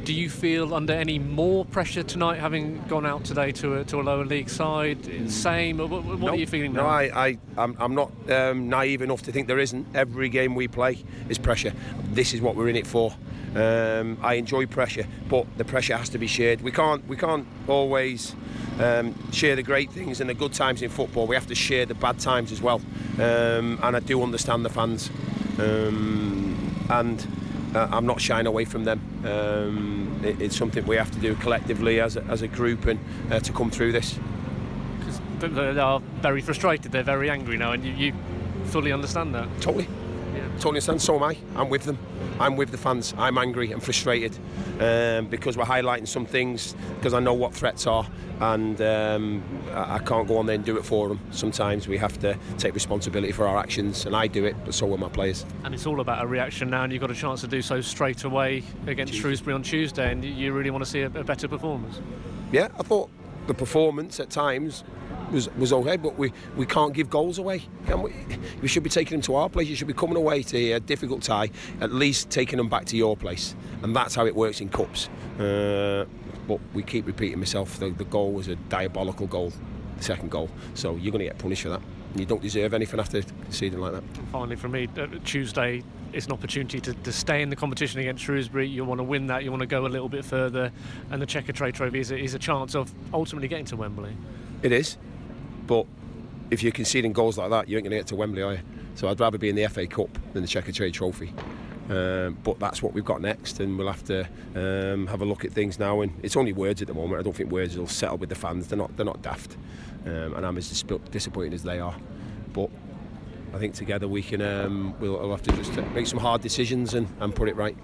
Do you feel under any more pressure tonight, having gone out today to a lower league side? Same? What are you feeling now? No, I'm not naive enough to think there isn't. Every game we play is pressure. This is what we're in it for. I enjoy pressure, but the pressure has to be shared. We can't always share the great things and the good times in football. We have to share the bad times as well. And I do understand the fans, and I'm not shying away from them. It's something we have to do collectively as a group and to come through this. Because they are very frustrated, they're very angry now, and you fully understand that. Totally understand. So am I. I'm with them. I'm with the fans. I'm angry and frustrated because we're highlighting some things, because I know what threats are, and I can't go on there and do it for them. Sometimes we have to take responsibility for our actions, and I do it, but so will my players. And it's all about a reaction now, and you've got a chance to do so straight away against Shrewsbury on Tuesday, and you really want to see a better performance. Yeah, I thought the performance at times was okay, but we can't give goals away, can we? We should be taking them to our place. You should be coming away to a difficult tie, at least taking them back to your place, and that's how it works in cups. But we keep repeating myself, the goal was a diabolical goal, the second goal, so you're going to get punished for that. You don't deserve anything after conceding like that. And finally, for me, Tuesday is an opportunity to stay in the competition against Shrewsbury. You want to win that, you want to go a little bit further, and the Checkatrade Trophy is a chance of ultimately getting to Wembley. It is, but if you're conceding goals like that, you ain't going to get to Wembley, are you? So I'd rather be in the FA Cup than the Checkatrade Trophy. But that's what we've got next, and we'll have to have a look at things now. And it's only words at the moment. I don't think words will settle with the fans. They're not daft, and I'm as disappointed as they are. But I think together we can we'll have to just make some hard decisions and put it right.